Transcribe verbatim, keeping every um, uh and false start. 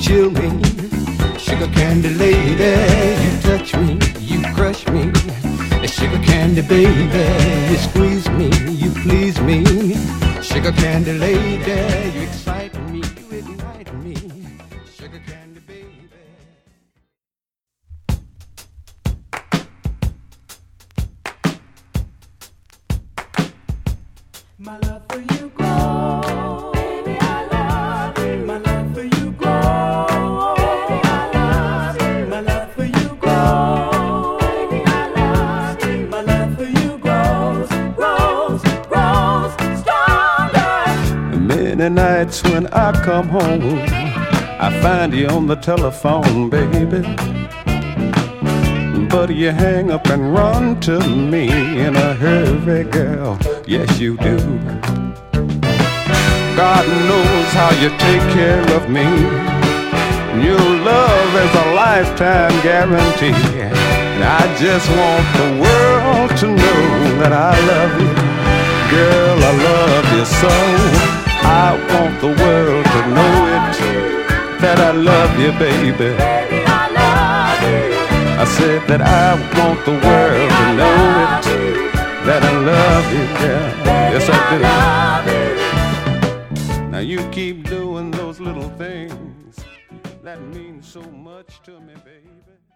chill me. Sugar candy lady, you touch me, you crush me. Sugar candy baby, you squeeze me, you please me. Sugar candy lady, you excite me, you ignite me. Sugar candy baby. My love for you grows, baby, I love you. My love for you grows, baby, I love you. My love for you grows, baby, I love you. My love for you grows, grows, grows stronger. Many nights when I come home, I find you on the telephone, baby. But you hang up and run to me in a hurry, girl. Yes, you do. God knows how you take care of me. Your love is a lifetime guarantee. And I just want the world to know that I love you. Girl, I love you so. I want the world to know it, that I love you, baby. I said that I want the world to know it, that I love you, girl. Yes, I do. Now you keep doing those little things that mean so much to me, baby.